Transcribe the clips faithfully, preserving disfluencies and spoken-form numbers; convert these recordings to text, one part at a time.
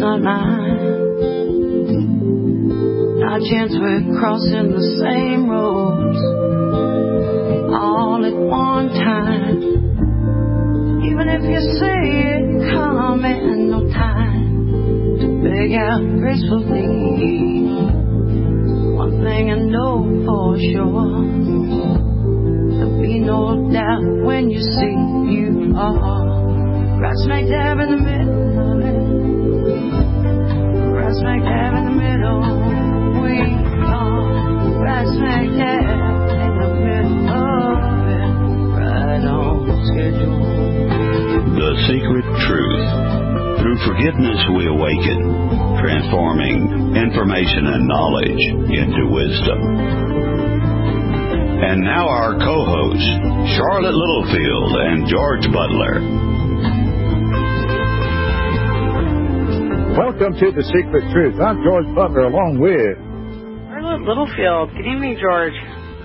not mine. Not a chance we're crossing the same roads all at one time. Even if you say it coming, no time to beg out gracefully. One thing I know for sure, there'll be no doubt when you see you are right smack dab in the middle of it. Right smack dab in the middle. We are right smack dab in the middle of it. Right on schedule. The Secret Truth. Through forgiveness we awaken, transforming information and knowledge into wisdom. And now our co-hosts, Charlotte Littlefield and George Butler. Welcome to The Secret Truth. I'm George Butler along with Charlotte Littlefield. Good evening, George.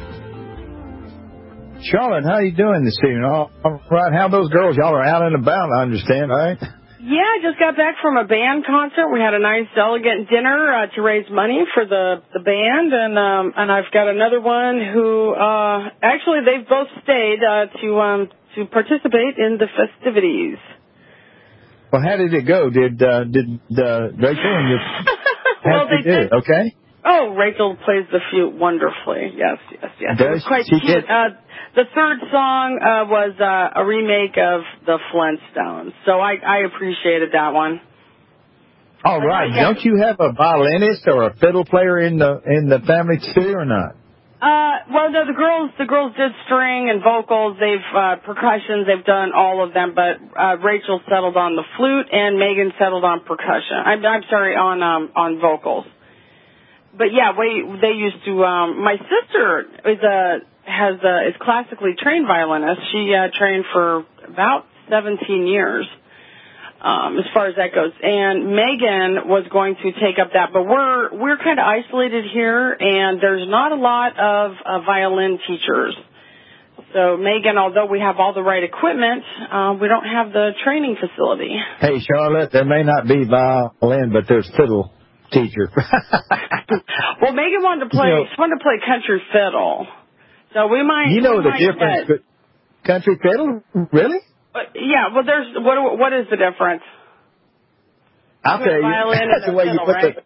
Charlotte, how you doing this evening? All right, how those girls? Y'all are out and about, I understand, right? Yeah, I just got back from a band concert. We had a nice delegate dinner uh, to raise money for the, the band, and um, and I've got another one who uh, actually they've both stayed uh, to um, to participate in the festivities. Well, how did it go? Did uh, did uh, Rachel and your well, they did. Okay. Oh, Rachel plays the flute wonderfully. Yes, yes, yes. Does It was quite she cute. did? Uh, the third song uh, was uh, a remake of the Flintstones, so I, I appreciated that one. All right. Yeah. Don't you have a violinist or a fiddle player in the in the family too, or not? Uh, well, no, the girls the girls did string and vocals. They've uh, percussions. They've done all of them, but uh, Rachel settled on the flute, and Megan settled on percussion. I'm, I'm sorry, on um, on vocals. But yeah, we they used to. Um, my sister is a has a, is classically trained violinist. She uh, trained for about seventeen years, um, as far as that goes. And Megan was going to take up that, but we're we're kind of isolated here, and there's not a lot of uh, violin teachers. So Megan, although we have all the right equipment, uh, we don't have the training facility. Hey, Charlotte, there may not be violin, but there's fiddle teacher. Well, Megan wanted to play. You know, she wanted to play country fiddle, so we might. You know we the might difference. Get, country fiddle, really? Uh, yeah. Well, there's what? What is the difference? I'll tell you. That's the way fiddle, you put right? the.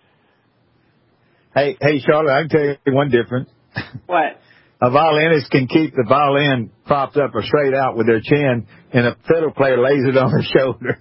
Hey, hey, Charlotte, I can tell you one difference. What? A violinist can keep the violin propped up or straight out with their chin, and a fiddle player lays it on their shoulder.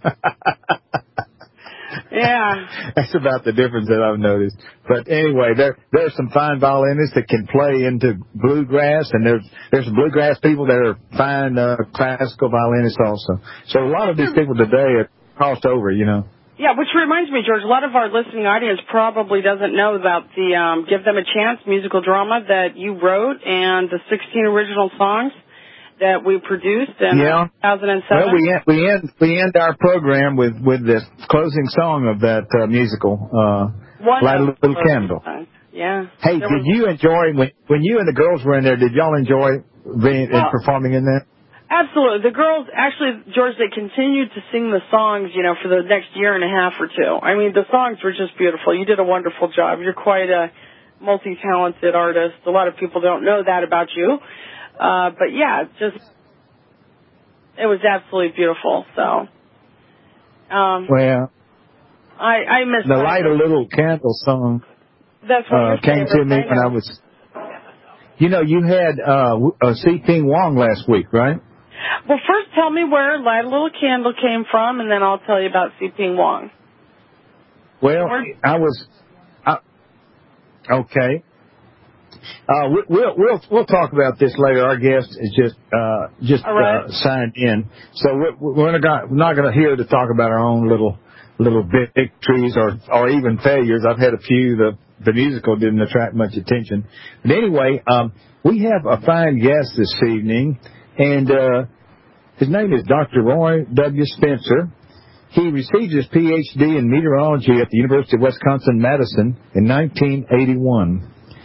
Yeah. That's about the difference that I've noticed. But anyway, there there's some fine violinists that can play into bluegrass, and there's there's some bluegrass people that are fine uh, classical violinists also. So a lot of these people today are crossed over, you know. Yeah, which reminds me, George, a lot of our listening audience probably doesn't know about the um, Give Them a Chance musical drama that you wrote and the sixteen original songs that we produced in yeah. two thousand seven. Well, we end, we end we end our program with with this closing song of that uh, musical, uh, Light a Little Candle. Songs. Yeah. Hey, there did was... you enjoy when when you and the girls were in there? Did y'all enjoy being well, and performing in that? Absolutely. The girls actually, George, they continued to sing the songs, you know, for the next year and a half or two. I mean, the songs were just beautiful. You did a wonderful job. You're quite a multi-talented artist. A lot of people don't know that about you. Uh, but yeah, just, it was absolutely beautiful, so. Um, well, I, I miss the Light a Little Candle song. That's what uh, came to me I when I was, you know, you had, uh, uh C. Ping Wong last week, right? Well, first tell me where Light a Little Candle came from, and then I'll tell you about C. Ping Wong. Well, I was, I, okay. Uh, we, we'll we'll we'll talk about this later. Our guest is just uh, just right. uh, signed in, so we're, we're not we're not going to hear to talk about our own little little victories or or even failures. I've had a few. The the musical didn't attract much attention, but anyway, um, we have a fine guest this evening, and uh, his name is Doctor Roy W. Spencer. He received his P H D in meteorology at the University of Wisconsin-Madison in nineteen eighty-one.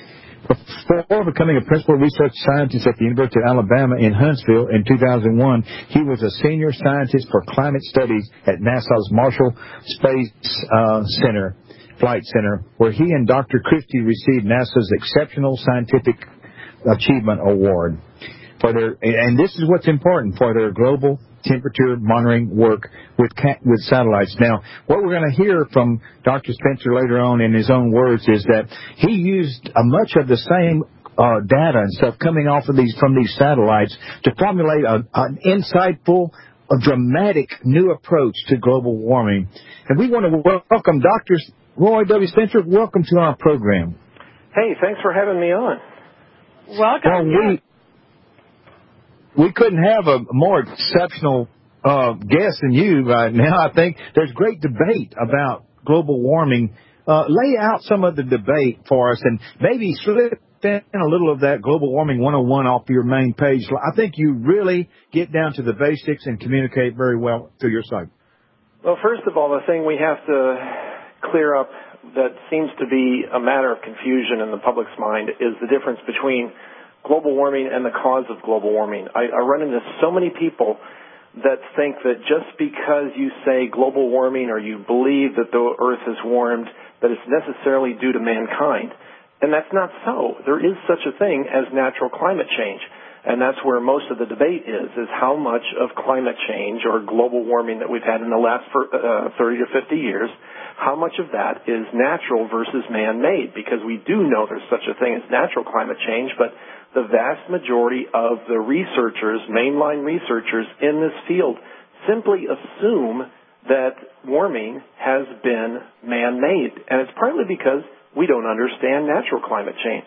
Before becoming a principal research scientist at the University of Alabama in Huntsville in two thousand one, he was a senior scientist for climate studies at NASA's Marshall Space uh, Center, Flight Center, where he and Doctor Christie received NASA's Exceptional Scientific Achievement Award for their, and this is what's important, for their global temperature monitoring work with with satellites. Now, what we're going to hear from Doctor Spencer later on in his own words is that he used uh, much of the same uh, data and stuff coming off of these from these satellites to formulate a, an insightful, a dramatic new approach to global warming. And we want to welcome Doctor Roy W. Spencer. Welcome to our program. Hey, thanks for having me on. Welcome. Well, we, We couldn't have a more exceptional uh, guest than you right now. I think there's great debate about global warming. Uh, lay out some of the debate for us and maybe slip in a little of that Global Warming one oh one off your main page. I think you really get down to the basics and communicate very well through your site. Well, first of all, the thing we have to clear up that seems to be a matter of confusion in the public's mind is the difference between global warming and the cause of global warming. I, I run into so many people that think that just because you say global warming or you believe that the Earth is warmed, that it's necessarily due to mankind. And that's not so. There is such a thing as natural climate change. And that's where most of the debate is, is how much of climate change or global warming that we've had in the last uh, thirty to fifty years, how much of that is natural versus man-made? Because we do know there's such a thing as natural climate change, but the vast majority of the researchers, mainline researchers in this field, simply assume that warming has been man-made. And it's partly because we don't understand natural climate change.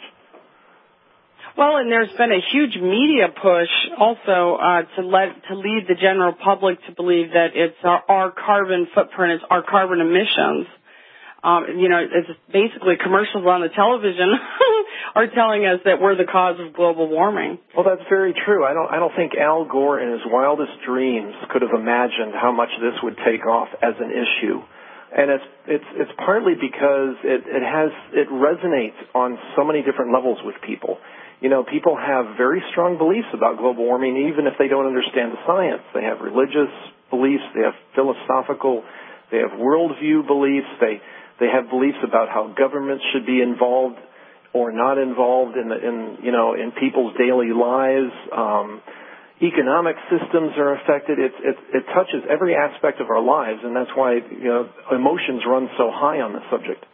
Well, and there's been a huge media push also uh, to let to lead the general public to believe that it's our, our carbon footprint, it's our carbon emissions. Um, you know, it's basically commercials on the television are telling us that we're the cause of global warming. Well, that's very true. I don't, I don't think Al Gore in his wildest dreams could have imagined how much this would take off as an issue. And it's, it's, it's partly because it, it has, it resonates on so many different levels with people. You know, people have very strong beliefs about global warming, even if they don't understand the science. They have religious beliefs, they have philosophical, they have worldview beliefs, they, They have beliefs about how governments should be involved or not involved in, the, in you know, in people's daily lives. Um, economic systems are affected. It, it, it touches every aspect of our lives, and that's why, you know, emotions run so high on the subject.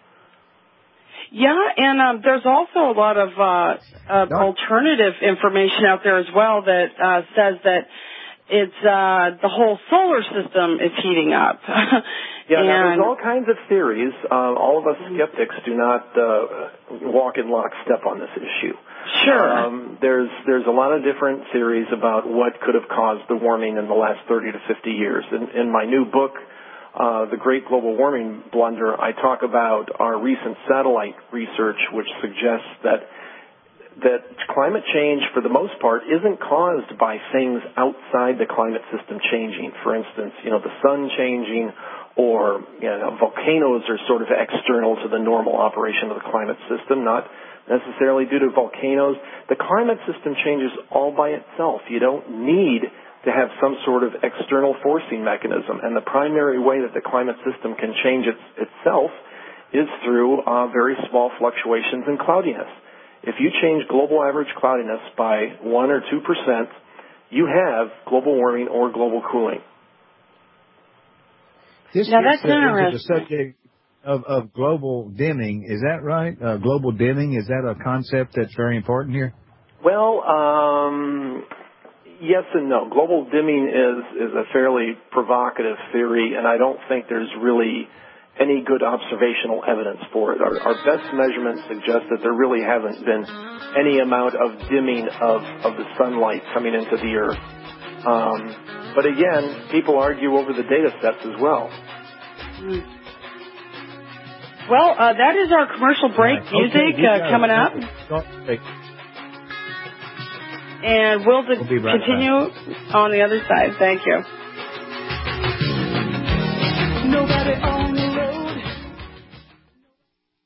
Yeah, and um, there's also a lot of uh, uh, alternative information out there as well that uh, says that it's uh, the whole solar system is heating up. Yeah, now there's all kinds of theories. Uh, all of us skeptics do not uh, walk in lockstep on this issue. Sure. Um, there's there's a lot of different theories about what could have caused the warming in the last thirty to fifty years. In, in my new book, uh, The Great Global Warming Blunder, I talk about our recent satellite research, which suggests that that climate change, for the most part, isn't caused by things outside the climate system changing. For instance, you know, the sun changing, or you know, volcanoes are sort of external to the normal operation of the climate system, not necessarily due to volcanoes. The climate system changes all by itself. You don't need to have some sort of external forcing mechanism. And the primary way that the climate system can change its, itself is through uh, very small fluctuations in cloudiness. If you change global average cloudiness by one or two percent, you have global warming or global cooling. This now that's is the interesting. subject of, of global dimming. Is that right? Uh, global dimming, is that a concept that's very important here? Well, um, yes and no. Global dimming is, is a fairly provocative theory, and I don't think there's really any good observational evidence for it. Our, our best measurements suggest that there really hasn't been any amount of dimming of, of the sunlight coming into the Earth. Um, but again, people argue over the data sets as well. Mm. Well, uh, that is our commercial break right. music okay, uh, coming up. And we'll, we'll be right continue back. on the other side. Thank you. Nobody on the road. You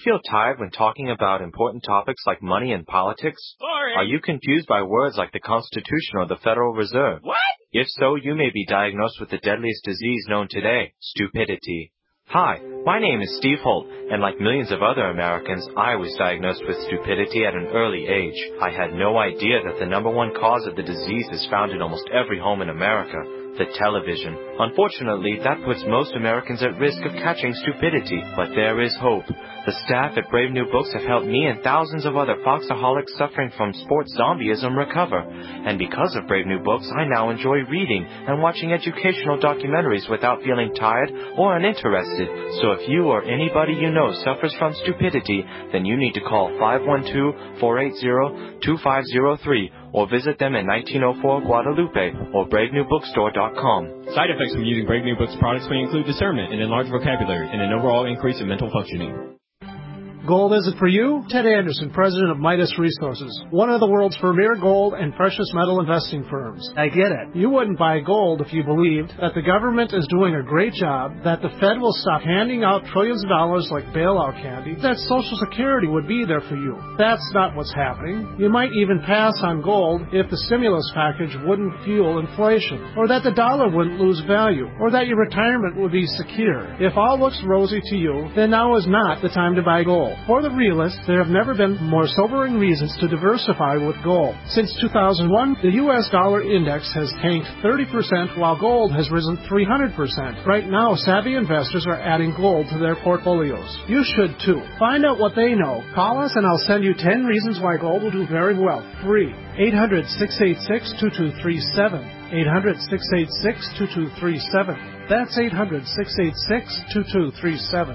feel tired when talking about important topics like money and politics? Sorry. Are you confused by words like the Constitution or the Federal Reserve? What? If so, you may be diagnosed with the deadliest disease known today, stupidity. Hi, my name is Steve Holt, and like millions of other Americans, I was diagnosed with stupidity at an early age. I had no idea that the number one cause of the disease is found in almost every home in America, the television. Unfortunately, that puts most Americans at risk of catching stupidity, but there is hope. The staff at Brave New Books have helped me and thousands of other Foxaholics suffering from sports zombieism recover. And because of Brave New Books, I now enjoy reading and watching educational documentaries without feeling tired or uninterested. So if you or anybody you know suffers from stupidity, then you need to call five one two, four eight zero, two five zero three or visit them at nineteen oh four Guadalupe or brave new bookstore dot com. Side effects from using Brave New Books products may include discernment, an enlarged vocabulary, and an overall increase in mental functioning. Gold is it for you? Ted Anderson, president of Midas Resources, one of the world's premier gold and precious metal investing firms. I get it. You wouldn't buy gold if you believed that the government is doing a great job, that the Fed will stop handing out trillions of dollars like bailout candy, that Social Security would be there for you. That's not what's happening. You might even pass on gold if the stimulus package wouldn't fuel inflation, or that the dollar wouldn't lose value, or that your retirement would be secure. If all looks rosy to you, then now is not the time to buy gold. For the realist, there have never been more sobering reasons to diversify with gold. Since two thousand one, the U S dollar index has tanked thirty percent while gold has risen three hundred percent. Right now, savvy investors are adding gold to their portfolios. You should too. Find out what they know. Call us and I'll send you ten reasons why gold will do very well. Free. eight hundred, six eight six, two two three seven. eight hundred, six eight six, two two three seven. That's eight hundred, six eight six, two two three seven.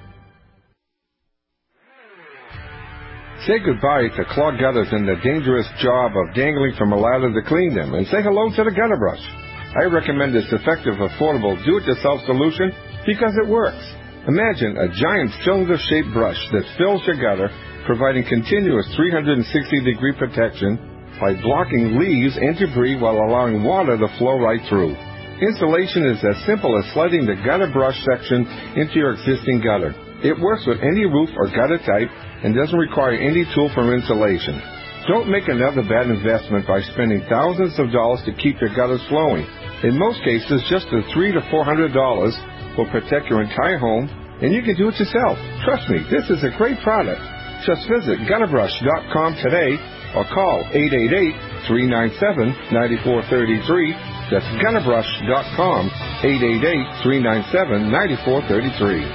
Say goodbye to clogged gutters and the dangerous job of dangling from a ladder to clean them, and say hello to the gutter brush. I recommend this effective, affordable, do-it-yourself solution because it works. Imagine a giant cylinder-shaped brush that fills your gutter, providing continuous three hundred sixty degree protection by blocking leaves and debris while allowing water to flow right through. Installation is as simple as sliding the gutter brush section into your existing gutter. It works with any roof or gutter type and doesn't require any tool for installation. Don't make another bad investment by spending thousands of dollars to keep your gutters flowing. In most cases, just the three to four hundred dollars will protect your entire home, and you can do it yourself. Trust me, this is a great product. Just visit gutter brush dot com today or call eight eight eight, three nine seven, nine four three three. That's gutter brush dot com, eight eight eight, three nine seven, nine four three three.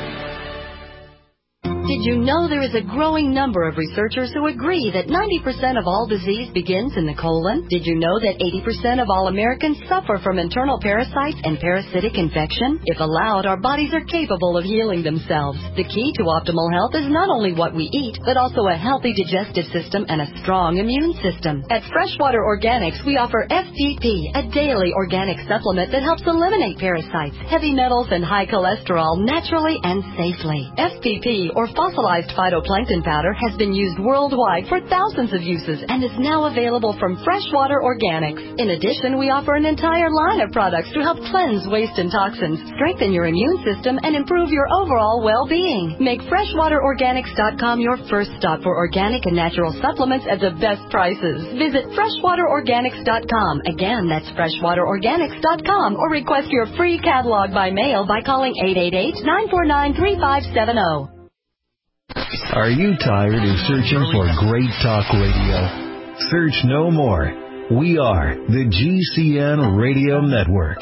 Did you know there is a growing number of researchers who agree that ninety percent of all disease begins in the colon? Did you know that eighty percent of all Americans suffer from internal parasites and parasitic infection? If allowed, our bodies are capable of healing themselves. The key to optimal health is not only what we eat, but also a healthy digestive system and a strong immune system. At Freshwater Organics, we offer F P P, a daily organic supplement that helps eliminate parasites, heavy metals, and high cholesterol naturally and safely. F P P, or fossilized phytoplankton powder, has been used worldwide for thousands of uses and is now available from Freshwater Organics. In addition, we offer an entire line of products to help cleanse waste and toxins, strengthen your immune system, and improve your overall well-being. Make freshwater organics dot com your first stop for organic and natural supplements at the best prices. Visit freshwater organics dot com. Again, that's freshwater organics dot com, or request your free catalog by mail by calling eight eight eight, nine four nine, three five seven zero. Are you tired of searching for great talk radio? Search no more. We are the G C N Radio Network.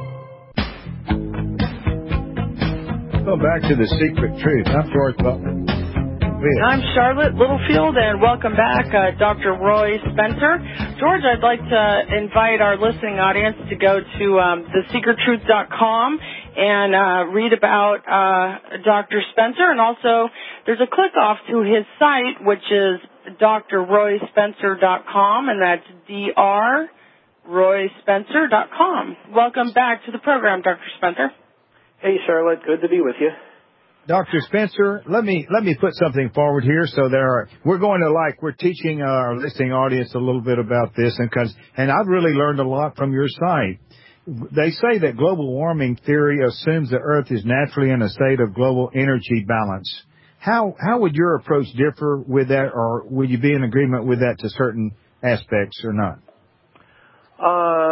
Go back to the secret truth. I'm George Butler. I'm Charlotte Littlefield, and welcome back, uh, Doctor Roy Spencer. George, I'd like to invite our listening audience to go to um, the secret truth dot com and uh, read about uh, Doctor Spencer, and also there's a click off to his site, which is D R roy spencer dot com, and that's D R roy spencer dot com. Welcome back to the program, Doctor Spencer. Hey, Charlotte, good to be with you. Doctor Spencer, let me let me put something forward here. So there are, we're going to like we're teaching our listening audience a little bit about this, and cause and I've really learned a lot from your site. They say that global warming theory assumes the Earth is naturally in a state of global energy balance. How how would your approach differ with that, or would you be in agreement with that to certain aspects or not? Uh,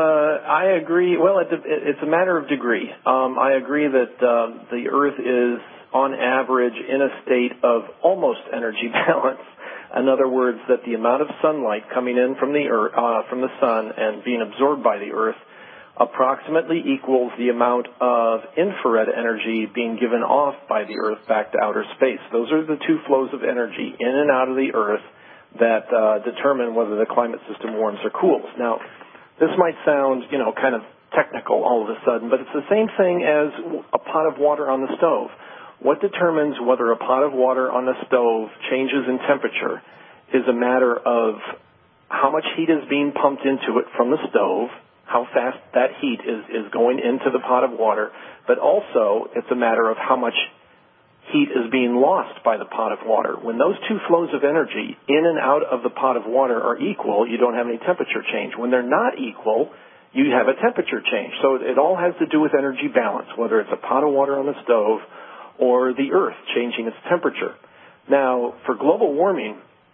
I agree. Well, it, it's a matter of degree. Um, I agree that uh, the Earth is, on average, in a state of almost energy balance. In other words, that the amount of sunlight coming in from the Earth, uh, from the sun and being absorbed by the Earth approximately equals the amount of infrared energy being given off by the Earth back to outer space. Those are the two flows of energy in and out of the Earth that uh, determine whether the climate system warms or cools. Now, this might sound, you know, kind of technical all of a sudden, but it's the same thing as a pot of water on the stove. What determines whether a pot of water on the stove changes in temperature is a matter of how much heat is being pumped into it from the stove, how fast that heat is, is going into the pot of water, but also it's a matter of how much heat is being lost by the pot of water. When those two flows of energy in and out of the pot of water are equal, you don't have any temperature change. When they're not equal, you have a temperature change. So it all has to do with energy balance, whether it's a pot of water on the stove or the Earth changing its temperature. Now, for global warming,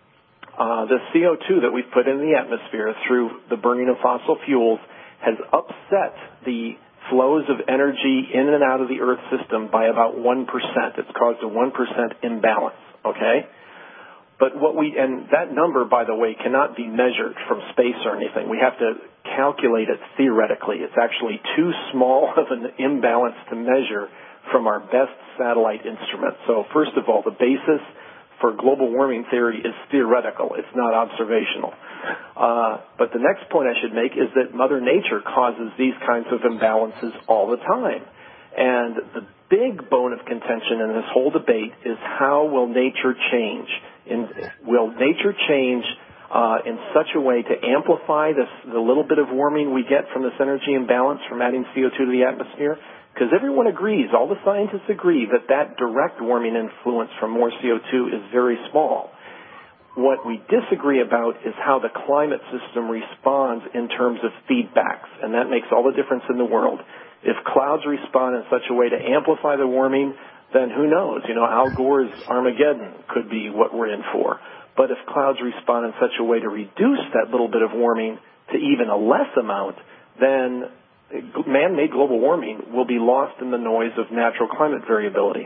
uh, the C O two that we've put in the atmosphere through the burning of fossil fuels has upset the flows of energy in and out of the Earth system by about one percent. It's caused a one percent imbalance, okay? But what we, and that number, by the way, cannot be measured from space or anything. We have to calculate it theoretically. It's actually too small of an imbalance to measure from our best satellite instruments. So first of all, the basis for global warming theory is theoretical. It's not observational. Uh, but the next point I should make is that Mother Nature causes these kinds of imbalances all the time. And the big bone of contention in this whole debate is how will nature change? In, will nature change uh, in such a way to amplify this, the little bit of warming we get from this energy imbalance from adding C O two to the atmosphere? Because everyone agrees, all the scientists agree, that that direct warming influence from more C O two is very small. What we disagree about is how the climate system responds in terms of feedbacks, and that makes all the difference in the world. If clouds respond in such a way to amplify the warming, then who knows? You know, Al Gore's Armageddon could be what we're in for. But if clouds respond in such a way to reduce that little bit of warming to even a less amount, then man-made global warming will be lost in the noise of natural climate variability.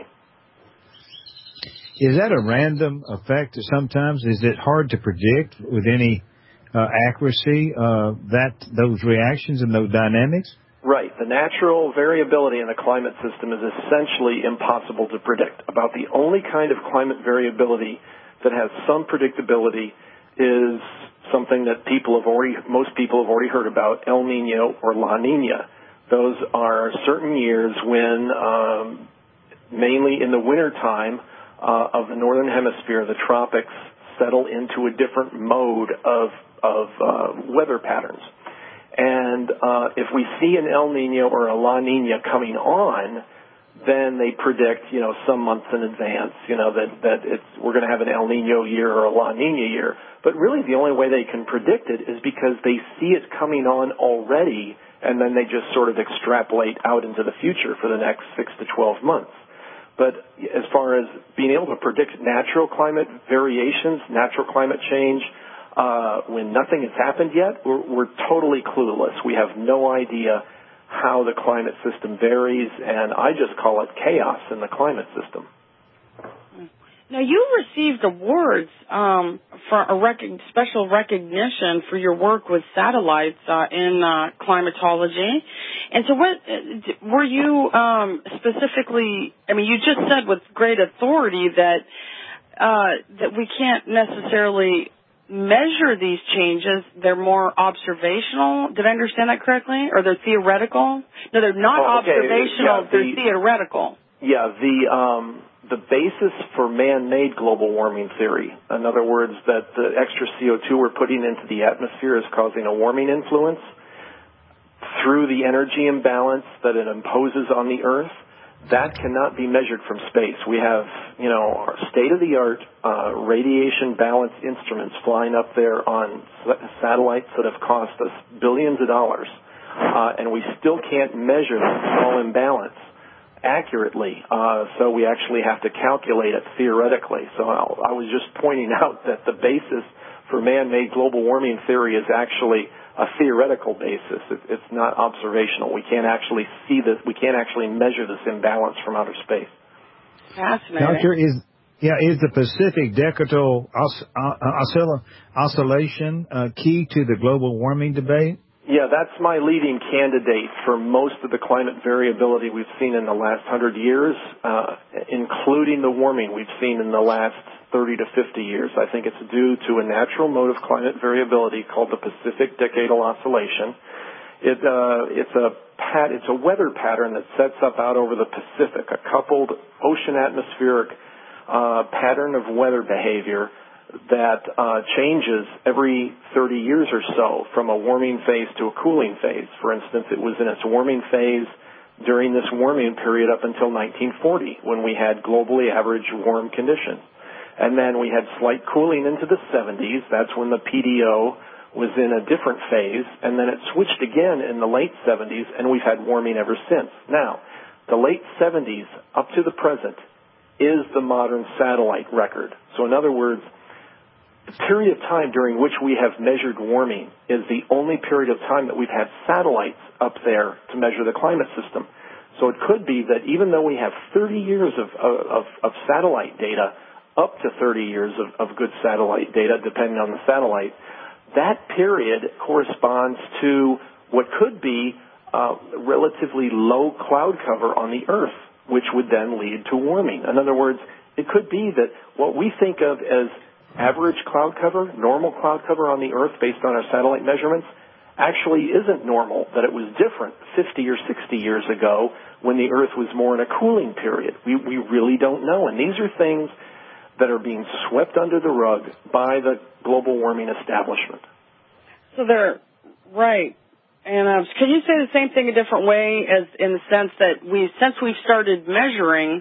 Is that a random effect sometimes? Is it hard to predict with any uh, accuracy uh, that those reactions and those dynamics? Right. The natural variability in the climate system is essentially impossible to predict. About the only kind of climate variability that has some predictability is something that people have already, most people have already heard about, El Nino or La Nina. Those are certain years when, um, mainly in the wintertime uh, of the northern hemisphere, the tropics settle into a different mode of, of uh, weather patterns. And uh, if we see an El Nino or a La Nina coming on, then they predict, you know, some months in advance, you know, that, that it's, we're going to have an El Nino year or a La Nina year. But really the only way they can predict it is because they see it coming on already, and then they just sort of extrapolate out into the future for the next six to twelve months. But as far as being able to predict natural climate variations, natural climate change, uh, when nothing has happened yet, we're, we're totally clueless. We have no idea how the climate system varies, and I just call it chaos in the climate system. Now, you received awards um, for a rec- special recognition for your work with satellites uh, in uh, climatology. And so what were you um, specifically, I mean, you just said with great authority that uh, that we can't necessarily measure these changes. They're more observational. Did I understand that correctly? Or they're theoretical? No, they're not oh, okay. observational. Yeah, the, they're theoretical. Yeah, the um, the basis for man-made global warming theory, in other words, that the extra C O two we're putting into the atmosphere is causing a warming influence through the energy imbalance that it imposes on the Earth, that cannot be measured from space. We have, you know, our state-of-the-art uh, radiation balance instruments flying up there on satellites that have cost us billions of dollars, uh, and we still can't measure that small imbalance accurately. Uh, so we actually have to calculate it theoretically. So I'll, I was just pointing out that the basis for man-made global warming theory is actually a theoretical basis. It, it's not observational. We can't actually see this. We can't actually measure this imbalance from outer space. Fascinating. Doctor, is yeah is the Pacific decadal os, uh, oscill, oscillation uh, key to the global warming debate? Yeah, that's my leading candidate for most of the climate variability we've seen in the last hundred years, uh, including the warming we've seen in the last thirty to fifty years. I think it's due to a natural mode of climate variability called the Pacific decadal oscillation. It, uh, it's a pat, it's a weather pattern that sets up out over the Pacific, a coupled ocean atmospheric uh, pattern of weather behavior that uh, changes every thirty years or so from a warming phase to a cooling phase. For instance, it was in its warming phase during this warming period up until nineteen forty when we had globally average warm conditions. And then we had slight cooling into the seventies. That's when the P D O was in a different phase. And then it switched again in the late seventies, and we've had warming ever since. Now, the late seventies up to the present is the modern satellite record. So in other words, the period of time during which we have measured warming is the only period of time that we've had satellites up there to measure the climate system. So it could be that even though we have thirty years of, of, of satellite data, up to thirty years of, of good satellite data, depending on the satellite, that period corresponds to what could be uh, relatively low cloud cover on the Earth, which would then lead to warming. In other words, it could be that what we think of as average cloud cover, normal cloud cover on the Earth based on our satellite measurements, actually isn't normal, that it was different fifty or sixty years ago when the Earth was more in a cooling period. We, we really don't know. And these are things that are being swept under the rug by the global warming establishment. So they're right. And uh, can you say the same thing a different way, as in the sense that we, since we've started measuring,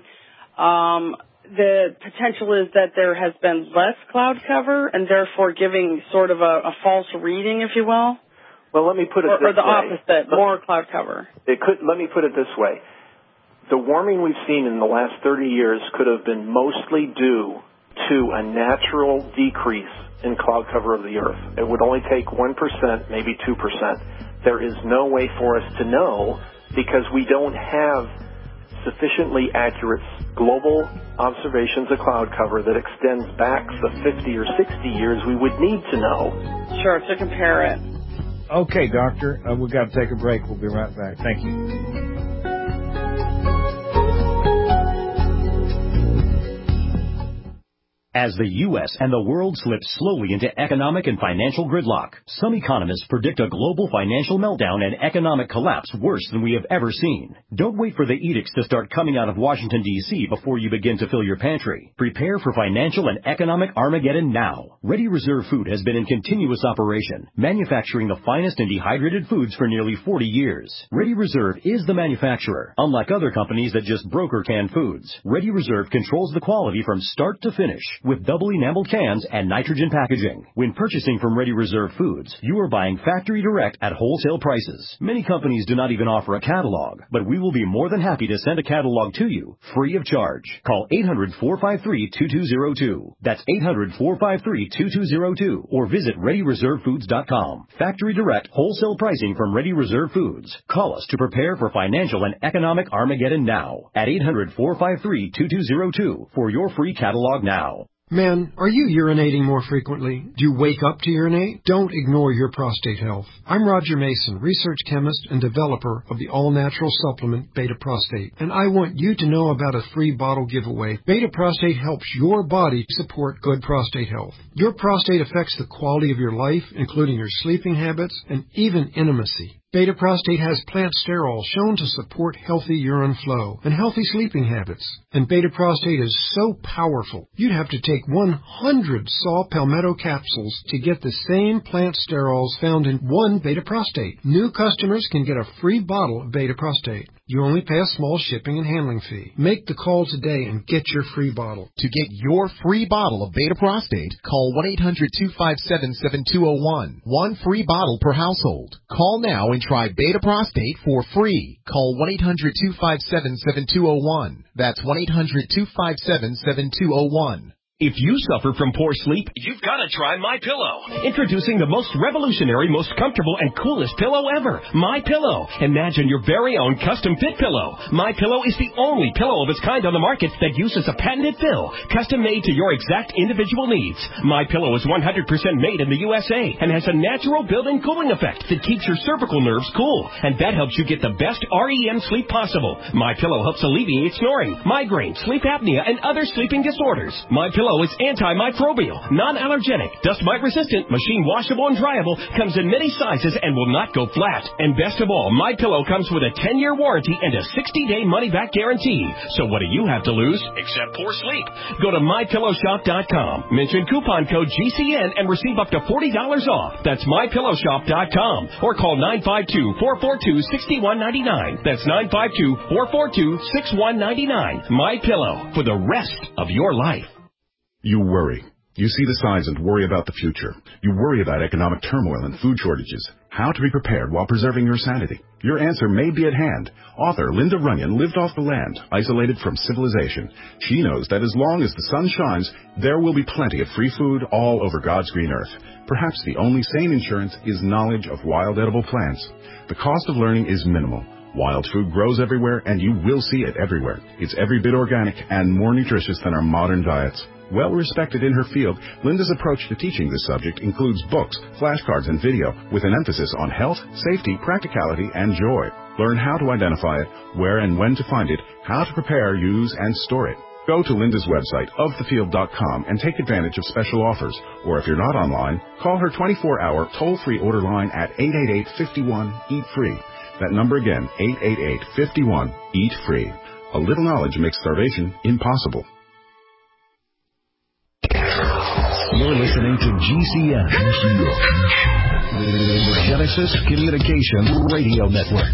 um, the potential is that there has been less cloud cover and therefore giving sort of a, a false reading, if you will? Well, let me put it or, this or the way. opposite, more cloud cover. It could. Let me put it this way. The warming we've seen in the last thirty years could have been mostly due to a natural decrease in cloud cover of the Earth. It would only take one percent, maybe two percent. There is no way for us to know because we don't have sufficiently accurate global observations of cloud cover that extends back the fifty or sixty years we would need to know. Sure, to compare it. Okay, Doctor, uh, we've got to take a break. We'll be right back. Thank you. As the U S and the world slip slowly into economic and financial gridlock, some economists predict a global financial meltdown and economic collapse worse than we have ever seen. Don't wait for the edicts to start coming out of Washington, D C before you begin to fill your pantry. Prepare for financial and economic Armageddon now. Ready Reserve Food has been in continuous operation, manufacturing the finest and dehydrated foods for nearly forty years. Ready Reserve is the manufacturer, unlike other companies that just broker canned foods. Ready Reserve controls the quality from start to finish, with double enameled cans and nitrogen packaging. When purchasing from Ready Reserve Foods, you are buying factory direct at wholesale prices. Many companies do not even offer a catalog, but we will be more than happy to send a catalog to you, free of charge. Call eight hundred, four five three, two two zero two. That's eight hundred, four five three, two two zero two. Or visit ready reserve foods dot com. Factory direct, wholesale pricing from Ready Reserve Foods. Call us to prepare for financial and economic Armageddon now at eight hundred, four five three, two two zero two for your free catalog now. Men, are you urinating more frequently? Do you wake up to urinate? Don't ignore your prostate health. I'm Roger Mason, research chemist and developer of the all-natural supplement Beta Prostate, and I want you to know about a free bottle giveaway. Beta Prostate helps your body support good prostate health. Your prostate affects the quality of your life, including your sleeping habits and even intimacy. Beta Prostate has plant sterol shown to support healthy urine flow and healthy sleeping habits. And Beta Prostate is so powerful, you'd have to take one hundred saw palmetto capsules to get the same plant sterols found in one Beta Prostate. New customers can get a free bottle of Beta Prostate. You only pay a small shipping and handling fee. Make the call today and get your free bottle. To get your free bottle of Beta Prostate, call one eight hundred two five seven seven two zero one. One free bottle per household. Call now and try Beta Prostate for free. Call one eight hundred two five seven seven two zero one. That's one eight hundred two five seven seven two zero one. If you suffer from poor sleep, you've got to try MyPillow. Introducing the most revolutionary, most comfortable, and coolest pillow ever, MyPillow. Imagine your very own custom-fit pillow. MyPillow is the only pillow of its kind on the market that uses a patented fill, custom-made to your exact individual needs. MyPillow is one hundred percent made in the U S A and has a natural built-in cooling effect that keeps your cervical nerves cool, and that helps you get the best R E M sleep possible. MyPillow helps alleviate snoring, migraine, sleep apnea, and other sleeping disorders. MyPillow is antimicrobial, non-allergenic, dust mite resistant, machine washable and dryable, comes in many sizes and will not go flat. And best of all, MyPillow comes with a ten-year warranty and a sixty-day money-back guarantee. So what do you have to lose except poor sleep? Go to my pillow shop dot com, mention coupon code G C N and receive up to forty dollars off. That's my pillow shop dot com or call nine five two, four four two, six one nine nine. That's nine five two, four four two, six one nine nine. MyPillow, for the rest of your life. You worry. You see the signs and worry about the future. You worry about economic turmoil and food shortages. How to be prepared while preserving your sanity. Your answer may be at hand. Author Linda Runyon lived off the land, isolated from civilization. She knows that as long as the sun shines, there will be plenty of free food all over God's green earth. Perhaps the only sane insurance is knowledge of wild edible plants. The cost of learning is minimal. Wild food grows everywhere, and you will see it everywhere. It's every bit organic and more nutritious than our modern diets. Well respected in her field, Linda's approach to teaching this subject includes books, flashcards, and video with an emphasis on health, safety, practicality, and joy. Learn how to identify it, where and when to find it, how to prepare, use, and store it. Go to Linda's website, of the field dot com, and take advantage of special offers. Or if you're not online, call her twenty-four hour toll-free order line at eight eight eight, five one, eat free. That number again, eight eight eight, five one, eat free. A little knowledge makes starvation impossible. You're listening to G C N, the Genesis Communications Radio Network.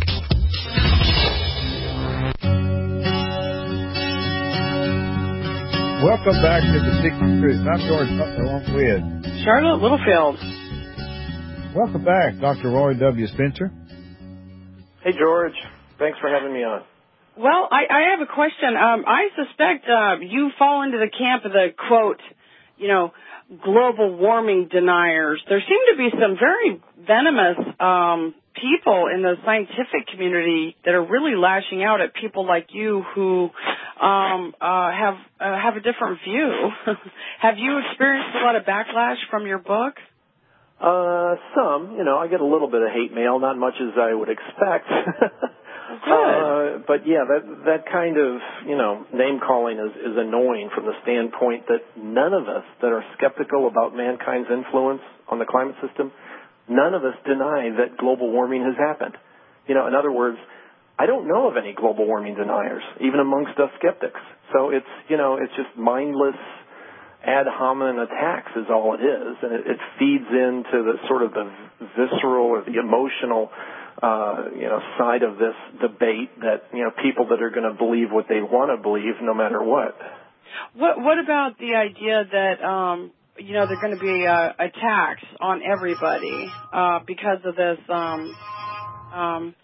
Welcome back to the Secret Truth. I'm George Butler, along with Charlotte Littlefield. Welcome back, Doctor Roy W. Spencer. Hey, George. Thanks for having me on. Well, I, I have a question. Um, I suspect uh, you fall into the camp of the, quote, you know, global warming deniers. There seem to be some very venomous um, people in the scientific community that are really lashing out at people like you who um, uh, have uh, have a different view. Have you experienced a lot of backlash from your book? Uh, some. You know, I get a little bit of hate mail, not much as I would expect. Good. Uh, but yeah, that that kind of, you know, name calling is, is annoying from the standpoint that none of us that are skeptical about mankind's influence on the climate system, none of us deny that global warming has happened. You know, in other words, I don't know of any global warming deniers, even amongst us skeptics. So it's, you know, it's just mindless ad hominem attacks is all it is, and it, it feeds into the sort of the visceral or the emotional Uh, you know, side of this debate that, you know, people that are going to believe what they want to believe no matter what. What What about the idea that, um, you know, there are going to be uh, attacks on everybody uh, because of this, um, um,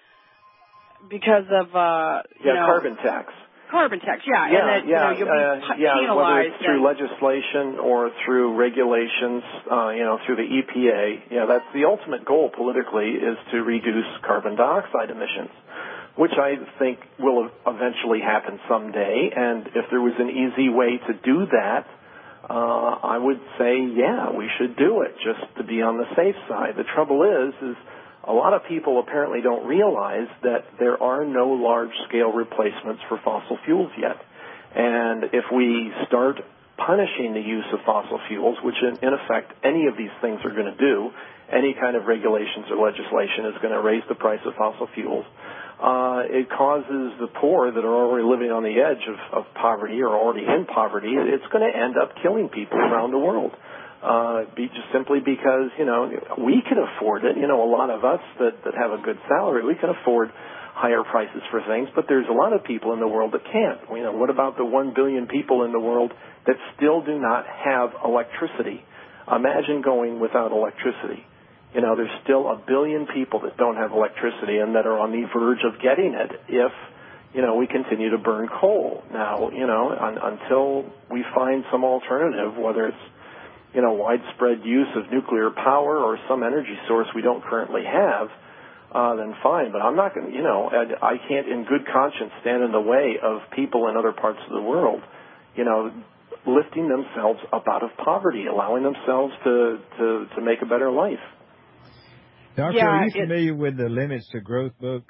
because of, uh, you yeah, know, carbon tax. Carbon tax, yeah, yeah, and that, yeah, you know, you'll be uh, yeah, penalized. Whether it's through legislation or through regulations, uh, you know, through the E P A. Yeah, that's the ultimate goal politically, is to reduce carbon dioxide emissions, which I think will eventually happen someday. And if there was an easy way to do that, uh, I would say, yeah, we should do it just to be on the safe side. The trouble is, is a lot of people apparently don't realize that there are no large-scale replacements for fossil fuels yet. And if we start punishing the use of fossil fuels, which in, in effect any of these things are going to do, any kind of regulations or legislation is going to raise the price of fossil fuels, uh, it causes the poor that are already living on the edge of, of poverty or already in poverty, it's going to end up killing people around the world. Uh, be just simply because, you know, we can afford it. You know, a lot of us that, that have a good salary, we can afford higher prices for things, but there's a lot of people in the world that can't. You know, what about the one billion people in the world that still do not have electricity? Imagine going without electricity. You know, there's still a billion people that don't have electricity and that are on the verge of getting it if, you know, we continue to burn coal. Now, you know, un, until we find some alternative, whether it's, you know, widespread use of nuclear power or some energy source we don't currently have, uh, then fine. But I'm not going to, you know, I, I can't in good conscience stand in the way of people in other parts of the world, you know, lifting themselves up out of poverty, allowing themselves to, to, to make a better life. Doctor, yeah, are you it, familiar with the Limits to Growth book?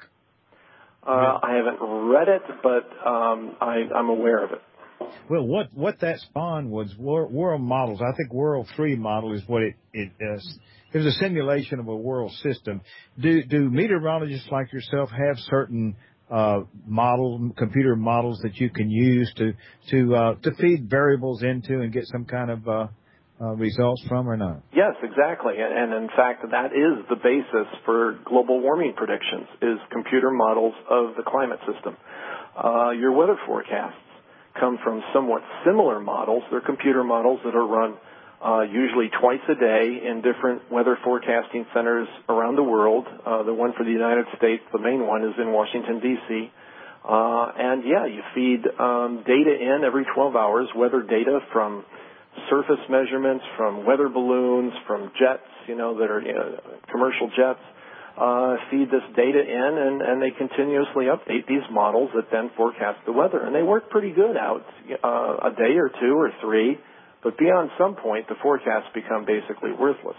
Uh, I haven't read it, but um, I, I'm aware of it. Well, what, what that spawned was wor- world models. I think World three model is what it, it does. It was a simulation of a world system. Do, do meteorologists like yourself have certain uh, model, computer models that you can use to, to, uh, to feed variables into and get some kind of uh, uh, results from or not? Yes, exactly. And, and in fact, that is the basis for global warming predictions, is computer models of the climate system. Uh, your weather forecasts come from somewhat similar models. They're computer models that are run uh, usually twice a day in different weather forecasting centers around the world. Uh, the one for the United States, the main one, is in Washington, D C Uh, and, yeah, you feed um, data in every twelve hours, weather data from surface measurements, from weather balloons, from jets, you know, that are you know, commercial jets. Uh, feed this data in, and, and they continuously update these models that then forecast the weather. And they work pretty good out uh, a day or two or three, but beyond some point, the forecasts become basically worthless.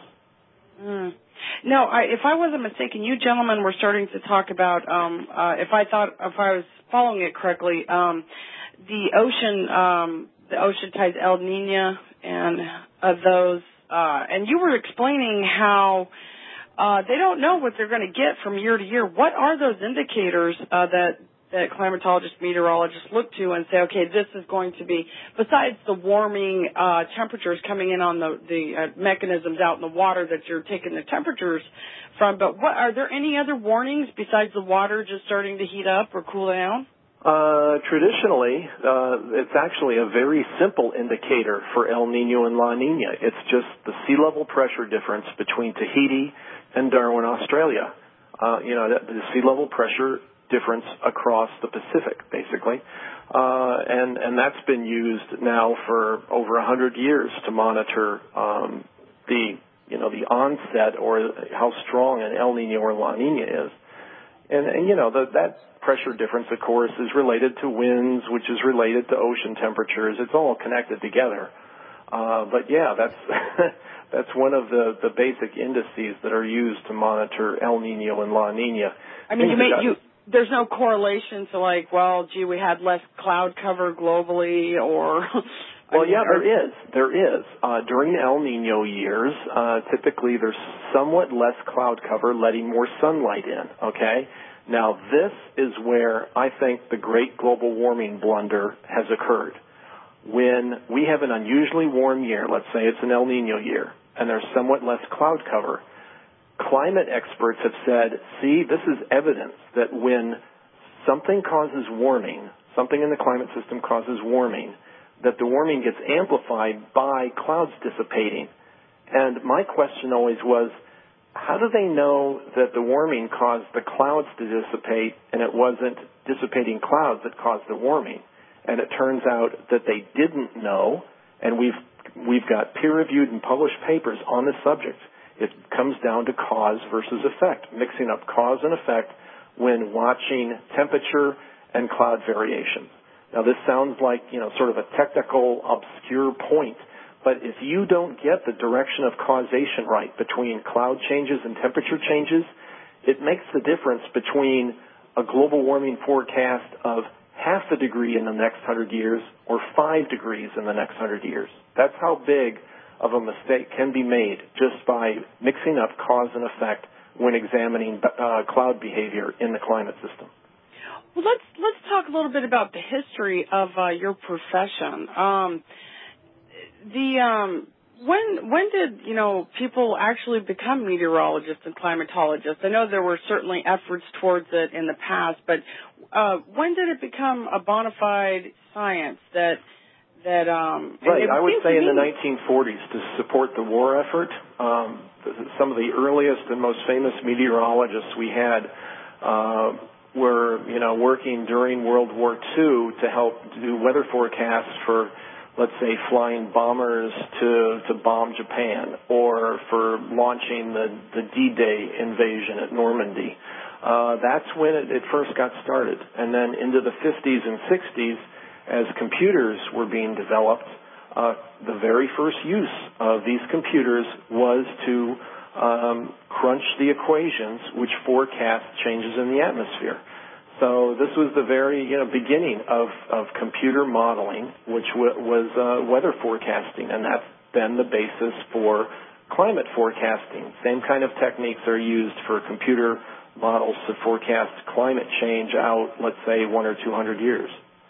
Mm. No, I, if I wasn't mistaken, you gentlemen were starting to talk about, um, uh, if I thought, if I was following it correctly, um, the ocean, um, the ocean tides, El Nino, and uh, those, uh, and you were explaining how Uh, they don't know what they're going to get from year to year. What are those indicators uh, that that climatologists, meteorologists look to and say, okay, this is going to be, besides the warming uh, temperatures coming in on the, the uh, mechanisms out in the water that you're taking the temperatures from, but what are there any other warnings besides the water just starting to heat up or cool down? Uh, traditionally, uh, it's actually a very simple indicator for El Nino and La Nina. It's just the sea level pressure difference between Tahiti and Darwin, Australia. Uh, you know, the, the sea level pressure difference across the Pacific, basically. Uh, and, and that's been used now for over a hundred years to monitor, um, the, you know, the onset or how strong an El Nino or La Nina is. And, and you know, the, that pressure difference, of course, is related to winds, which is related to ocean temperatures. It's all connected together. Uh, but yeah, that's, that's one of the, the basic indices that are used to monitor El Nino and La Nina. I mean, you may, you, there's no correlation to like, well, gee, we had less cloud cover globally or... Well, I mean, yeah, are, there is. There is. Uh, during El Nino years, uh, typically there's somewhat less cloud cover, letting more sunlight in, okay? Now, this is where I think the great global warming blunder has occurred. When we have an unusually warm year, let's say it's an El Nino year, and there's somewhat less cloud cover, climate experts have said, see, this is evidence that when something causes warming, something in the climate system causes warming, that the warming gets amplified by clouds dissipating. And my question always was, how do they know that the warming caused the clouds to dissipate and it wasn't dissipating clouds that caused the warming? And it turns out that they didn't know, and we've we've got peer-reviewed and published papers on the subject. It comes down to cause versus effect, mixing up cause and effect when watching temperature and cloud variations. Now, this sounds like, you know, sort of a technical, obscure point, but if you don't get the direction of causation right between cloud changes and temperature changes, it makes the difference between a global warming forecast of half a degree in the next hundred years or five degrees in the next hundred years. That's how big of a mistake can be made just by mixing up cause and effect when examining uh, cloud behavior in the climate system. Well, let's let's talk a little bit about the history of uh, your profession. Um, the um, when when did, you know, people actually become meteorologists and climatologists? I know there were certainly efforts towards it in the past, but uh, when did it become a bona fide science that that um Right, I would say in the me- nineteen forties to support the war effort. Um, some of the earliest and most famous meteorologists we had uh, were, you know, working during World War Two to help do weather forecasts for, let's say, flying bombers to, to bomb Japan, or for launching the, the D-Day invasion at Normandy. Uh, that's when it, it first got started. And then into the fifties and sixties, as computers were being developed, uh, the very first use of these computers was to um, crunch the equations which forecast changes in the atmosphere. So this was the very, you know, beginning of, of computer modeling, which w- was uh, weather forecasting, and that's then the basis for climate forecasting. Same kind of techniques are used for computer models to forecast climate change out, let's say, one or two hundred years.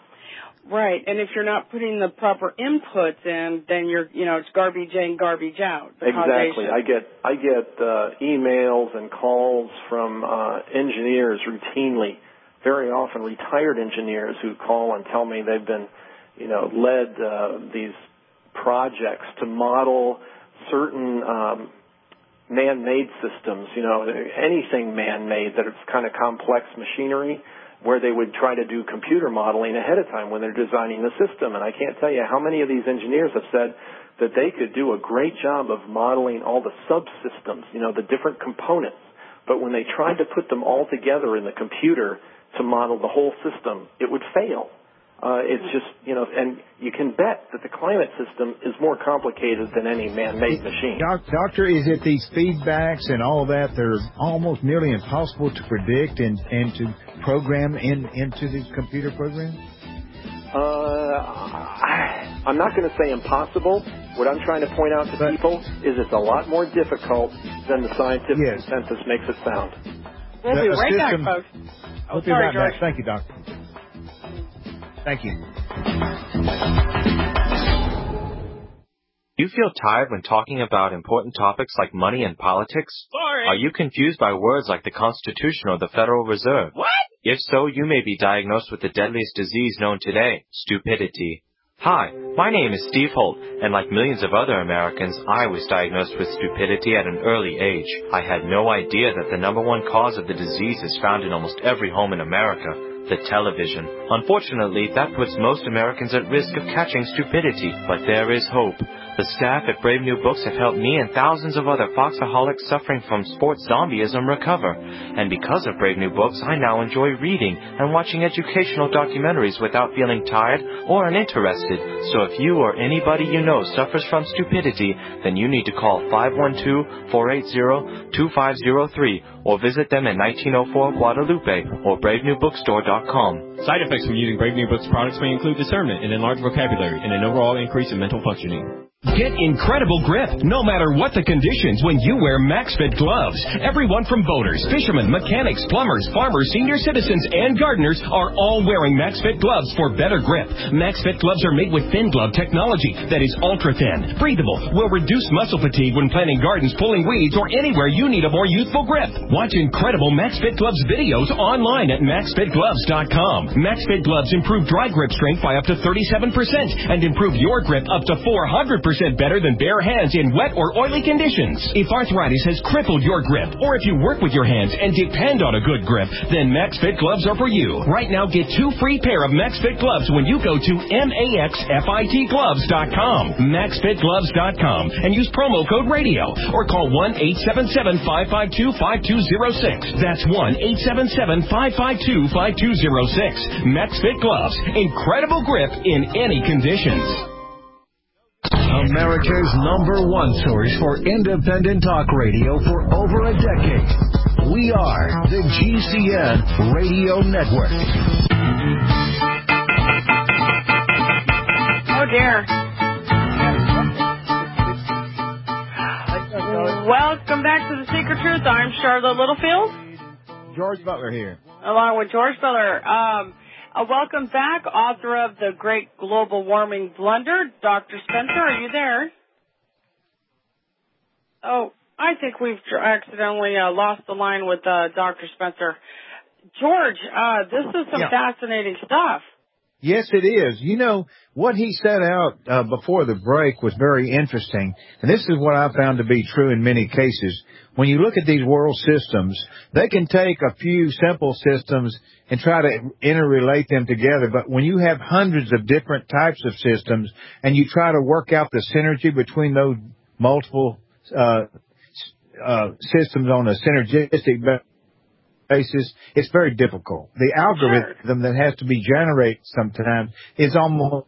Right, and if you're not putting the proper inputs in, then you're, you know, it's garbage in, garbage out. Exactly. I get I get uh, emails and calls from uh, engineers routinely, very often retired engineers who call and tell me they've been, you know, led uh, these projects to model certain um, man-made systems, you know, anything man-made that it's kind of complex machinery, where they would try to do computer modeling ahead of time when they're designing the system. And I can't tell you how many of these engineers have said that they could do a great job of modeling all the subsystems, you know, the different components. But when they tried to put them all together in the computer to model the whole system, it would fail. Uh, it's just, you know, and you can bet that the climate system is more complicated than any man-made machine. Doc, doctor, is it these feedbacks and all that that are almost nearly impossible to predict and, and to program in into the computer program? Uh, I, I'm not going to say impossible. What I'm trying to point out to but, people is it's a lot more difficult than the scientific yes. consensus makes it sound. We'll the, be right system, back, folks. Oh, we'll be sorry, right George. back. Thank you, Doctor. Thank you. You feel tired when talking about important topics like money and politics? Sorry. Are you confused by words like the Constitution or the Federal Reserve? What? If so, you may be diagnosed with the deadliest disease known today, stupidity. Hi, my name is Steve Holt, and like millions of other Americans, I was diagnosed with stupidity at an early age. I had no idea that the number one cause of the disease is found in almost every home in America. The television. Unfortunately, that puts most Americans at risk of catching stupidity, but there is hope. The staff at Brave New Books have helped me and thousands of other Foxaholics suffering from sports zombieism recover. And because of Brave New Books, I now enjoy reading and watching educational documentaries without feeling tired or uninterested. So if you or anybody you know suffers from stupidity, then you need to call five one two, four eight zero, two five zero three or visit them in nineteen oh four Guadalupe or brave new bookstore dot com. Side effects from using Brave New Books products may include discernment, an enlarged vocabulary, and an overall increase in mental functioning. Get incredible grip, no matter what the conditions, when you wear MaxFit gloves. Everyone from boaters, fishermen, mechanics, plumbers, farmers, senior citizens, and gardeners are all wearing MaxFit gloves for better grip. MaxFit gloves are made with thin glove technology that is ultra-thin, breathable, will reduce muscle fatigue when planting gardens, pulling weeds, or anywhere you need a more youthful grip. Watch incredible MaxFit gloves videos online at max fit gloves dot com. MaxFit gloves improve dry grip strength by up to thirty-seven percent and improve your grip up to four hundred percent better than bare hands in wet or oily conditions. If arthritis has crippled your grip, or if you work with your hands and depend on a good grip, then MaxFit gloves are for you. Right now, get two free pair of MaxFit gloves when you go to max fit gloves dot com, max fit gloves dot com, and use promo code radio, or call one eight seven seven, five five two, five two zero six. That's one eight seven seven, five five two, five two zero six. MaxFit gloves, incredible grip in any conditions. America's number one source for independent talk radio for over a decade. We are the G C N Radio Network. Oh, dear. Welcome back to The Secret Truth. I'm Charlotte Littlefield. George Butler here. Along with George Butler. Um... Uh, welcome back, author of The Great Global Warming Blunder. Doctor Spencer, are you there? Oh, I think we've accidentally uh, lost the line with uh, Doctor Spencer. George, uh, this is some yeah. fascinating stuff. Yes, it is. You know, what he set out uh, before the break was very interesting, and this is what I found to be true in many cases. When you look at these world systems, they can take a few simple systems and try to interrelate them together, but when you have hundreds of different types of systems and you try to work out the synergy between those multiple uh, uh systems on a synergistic basis, it's very difficult. The algorithm that has to be generated sometimes is almost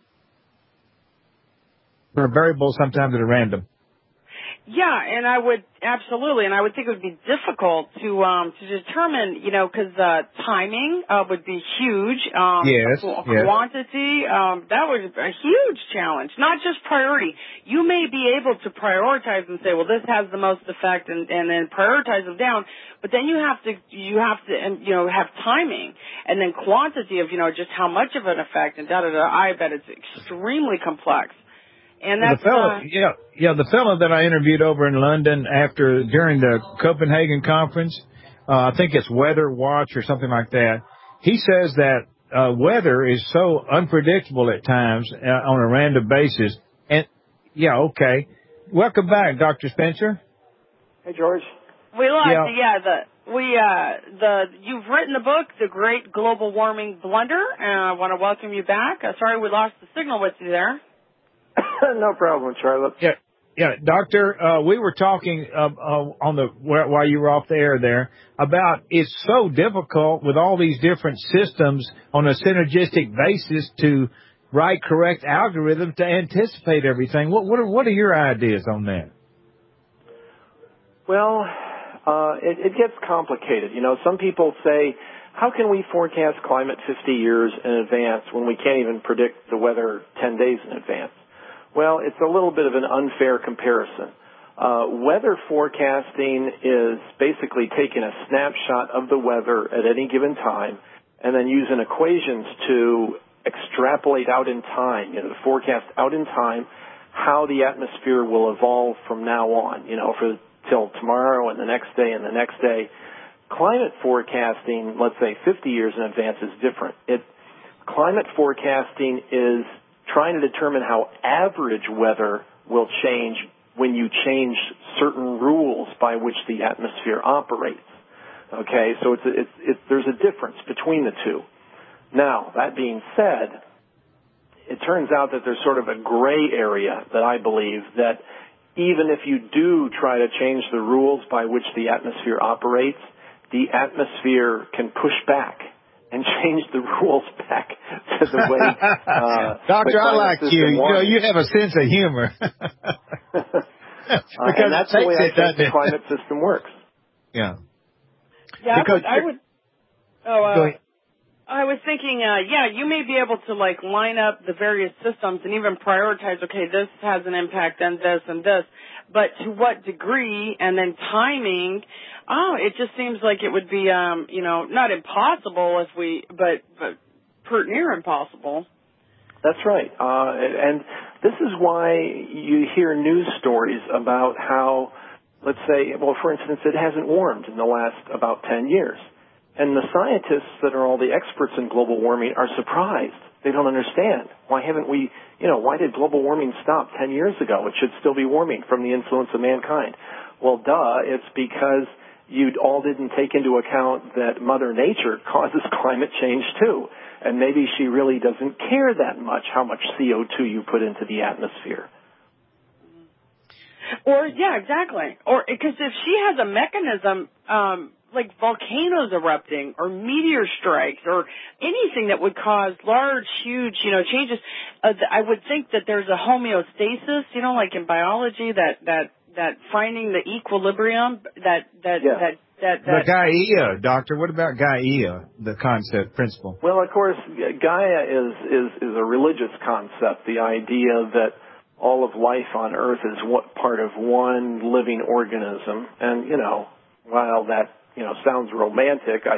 for variables sometimes that are random. Yeah, and I would absolutely, and I would think it would be difficult to um to determine, you know, because uh, timing uh, would be huge. Um, yes, qu- yes. Quantity, um, that was a huge challenge. Not just priority. You may be able to prioritize and say, well, this has the most effect, and, and then prioritize them down. But then you have to you have to and you know have timing, and then quantity of you know just how much of an effect, and da da da. I bet it's extremely complex. And that's the fellow, uh, yeah, yeah, the fellow that I interviewed over in London after during the Copenhagen conference, uh, I think it's Weather Watch or something like that. He says that uh, weather is so unpredictable at times uh, on a random basis. And yeah, okay. Welcome back, Doctor Spencer. Hey, George. We lost, yeah. yeah, the, we, uh, the, you've written the book, The Great Global Warming Blunder, and I want to welcome you back. Uh, sorry we lost the signal with you there. No problem, Charlotte. Yeah, yeah, Doctor, uh, we were talking, uh, uh, on the, while you were off the air there, about it's so difficult with all these different systems on a synergistic basis to write correct algorithms to anticipate everything. What, what are, what are your ideas on that? Well, Uh, it, it gets complicated. You know, some people say, how can we forecast climate fifty years in advance when we can't even predict the weather ten days in advance? Well, it's a little bit of an unfair comparison. Uh, weather forecasting is basically taking a snapshot of the weather at any given time and then using equations to extrapolate out in time, you know, to forecast out in time how the atmosphere will evolve from now on, you know, for till tomorrow and the next day and the next day. Climate forecasting, let's say fifty years in advance, is different. It, climate forecasting is trying to determine how average weather will change when you change certain rules by which the atmosphere operates. Okay, so it's, it's, it's, there's a difference between the two. Now, that being said, it turns out that there's sort of a gray area that I believe that even if you do try to change the rules by which the atmosphere operates, the atmosphere can push back and change the rules back to the way. Uh, Doctor, I like you. You know, you have a sense of humor. uh, and that's the way I think the climate system works. Yeah. Yeah, because I would. I would oh, uh, I was thinking, uh, yeah, you may be able to like line up the various systems and even prioritize. Okay, this has an impact on this and this, but to what degree, and then timing. Oh, it just seems like it would be, um, you know, not impossible if we, but but pretty near impossible. That's right, uh, and this is why you hear news stories about how, let's say, well, for instance, it hasn't warmed in the last about ten years. And the scientists that are all the experts in global warming are surprised. They don't understand. Why haven't we, you know, why did global warming stop ten years ago? It should still be warming from the influence of mankind. Well, duh, it's because you all didn't take into account that Mother Nature causes climate change too. And maybe she really doesn't care that much how much C O two you put into the atmosphere. Or, yeah, exactly. Or, because if she has a mechanism, um, like volcanoes erupting or meteor strikes or anything that would cause large, huge, you know, changes, uh, I would think that there's a homeostasis, you know, like in biology, that, that, that finding the equilibrium, that, that, yeah. that, that, that. The Gaia, Doctor, what about Gaia, the concept, principle? Well, of course, Gaia is, is, is a religious concept, the idea that all of life on Earth is what part of one living organism. And, you know, while that, you know, sounds romantic, I don't,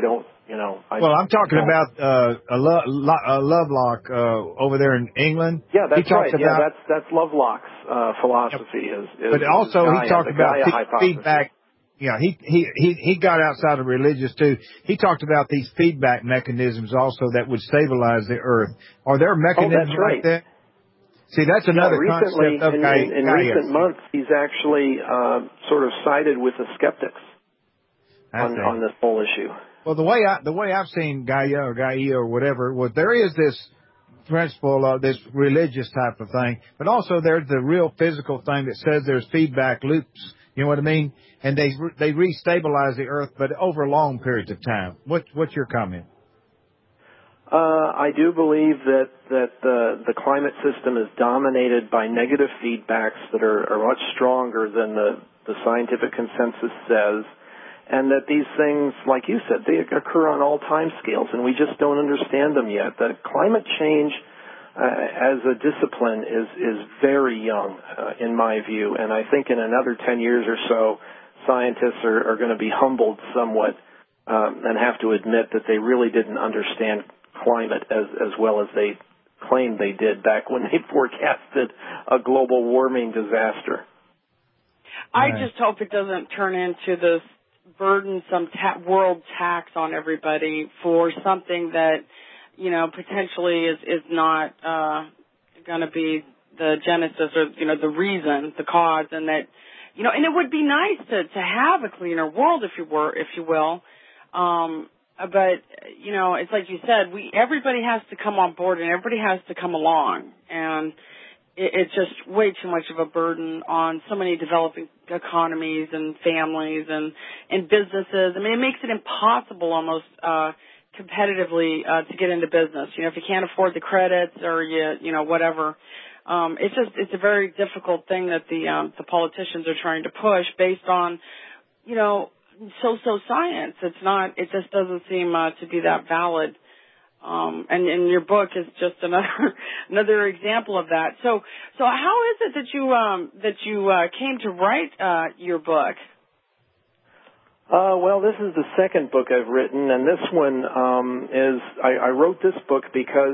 You know. I, well, I'm talking you know, about uh, a, lo- lo- a Lovelock uh, over there in England. Yeah, that's he right. About, yeah, that's that's Lovelock's uh, philosophy. Is, is but also Gaia, he talked the about Gaia fe- hypothesis. feedback. Yeah, he, he he he got outside of religious too. He talked about these feedback mechanisms also that would stabilize the earth. Are there mechanisms oh, that's right. like that? See, that's another yeah, recently, concept of in, Gaia. in, in recent months, he's actually uh, sort of sided with the skeptics on, on this whole issue. Well, the way I the way I've seen Gaia or Gaia or whatever, well, there is this principle of this religious type of thing, but also there's the real physical thing that says there's feedback loops. You know what I mean? And they they restabilize the earth, but over long periods of time. What what's your comment? Uh, I do believe that that the the climate system is dominated by negative feedbacks that are, are much stronger than the the scientific consensus says, and that these things, like you said, they occur on all time scales, and we just don't understand them yet. That climate change uh, as a discipline is is very young, uh, in my view, and I think in another ten years or so, scientists are, are going to be humbled somewhat um, and have to admit that they really didn't understand climate as as well as they claimed they did back when they forecasted a global warming disaster. I just hope it doesn't turn into this burdensome ta- world tax on everybody for something that, you know, potentially is is not uh, going to be the genesis or, you know, the reason, the cause, and that, you know, and it would be nice to to have a cleaner world, if you were, if you will. Um, But, you know, it's like you said, we everybody has to come on board and everybody has to come along. And it, it's just way too much of a burden on so many developing economies and families and, and businesses. I mean, it makes it impossible almost uh, competitively uh, to get into business. You know, if you can't afford the credits or, you, you know, whatever. Um, it's just it's a very difficult thing that the um, the politicians are trying to push based on, you know, so-so science. It's not, it just doesn't seem uh, to be that valid. Um, and, and your book is just another, another example of that. So, so how is it that you, um, that you, uh, came to write, uh, your book? Uh, well, this is the second book I've written, and this one, um, is, I, I wrote this book because,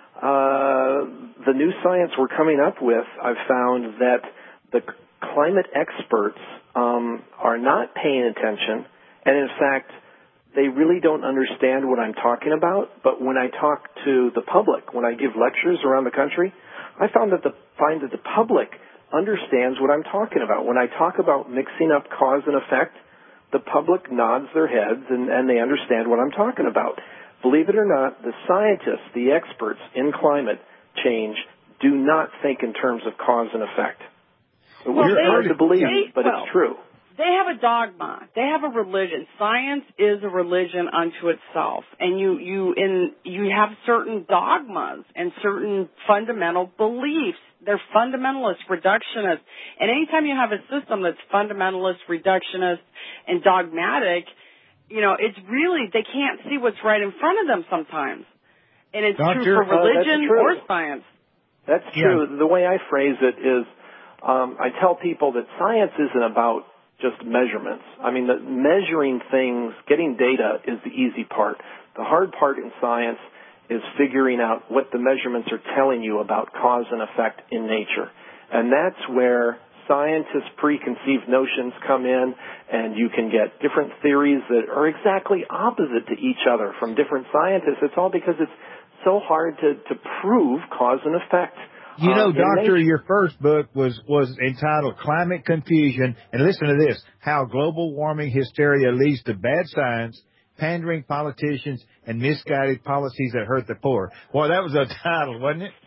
uh, the new science we're coming up with, I've found that the climate experts um, are not paying attention, and in fact, they really don't understand what I'm talking about. But when I talk to the public, when I give lectures around the country, I found that the find that the public understands what I'm talking about. When I talk about mixing up cause and effect, the public nods their heads and, and they understand what I'm talking about. Believe it or not, the scientists, the experts in climate change, do not think in terms of cause and effect. It well, was hard to believe, they, but well, it's true. They have a dogma. They have a religion. Science is a religion unto itself, and you you in you have certain dogmas and certain fundamental beliefs. They're fundamentalist, reductionist, and anytime you have a system that's fundamentalist, reductionist, and dogmatic, you know it's really they can't see what's right in front of them sometimes, and it's Doctor, true for religion uh, true. or science. That's true. Yeah. The way I phrase it is. Um, I tell people that science isn't about just measurements. I mean, the measuring things, getting data is the easy part. The hard part in science is figuring out what the measurements are telling you about cause and effect in nature. And that's where scientists' preconceived notions come in, and you can get different theories that are exactly opposite to each other from different scientists. It's all because it's so hard to, to prove cause and effect. You know, um, Doctor, nature. your first book was, was entitled Climate Confusion. And listen to this, How Global Warming Hysteria Leads to Bad Science, Pandering Politicians, and Misguided Policies That Hurt the Poor. Well, that was a title, wasn't it?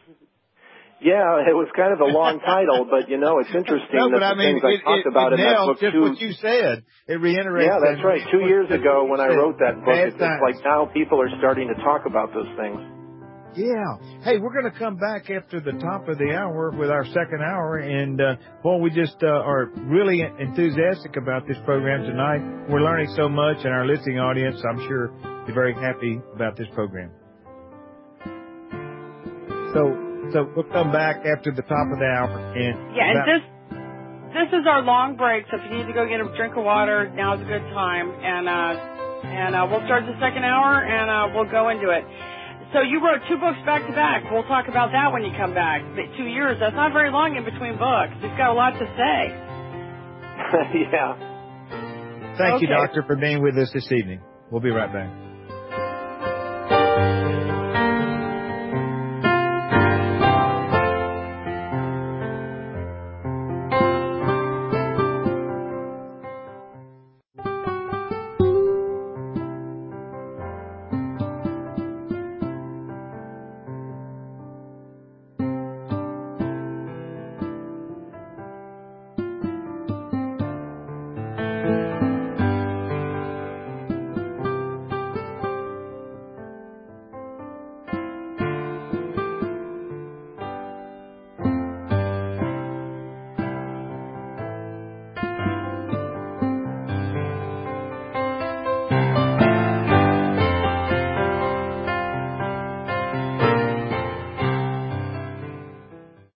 Yeah, it was kind of a long title, but, you know, it's interesting no, that I the mean, things I it, talked it, about it in that book, just too. what you said. It reiterates. Yeah, that's right. Two years ago when I wrote that book, it's science. like now people are starting to talk about those things. Yeah. Hey, we're going to come back after the top of the hour with our second hour. And, uh, boy, we just uh, are really enthusiastic about this program tonight. We're learning so much, and our listening audience, I'm sure, is very happy about this program. So, so we'll come back after the top of the hour. And yeah, and this this is our long break, so if you need to go get a drink of water, now's a good time. And, uh, And uh, we'll start the second hour, and uh, we'll go into it. So you wrote two books back to back. We'll talk about that when you come back. Two years, that's not very long in between books. You've got a lot to say. Yeah. Thank Okay. you, Doctor, for being with us this evening. We'll be right back.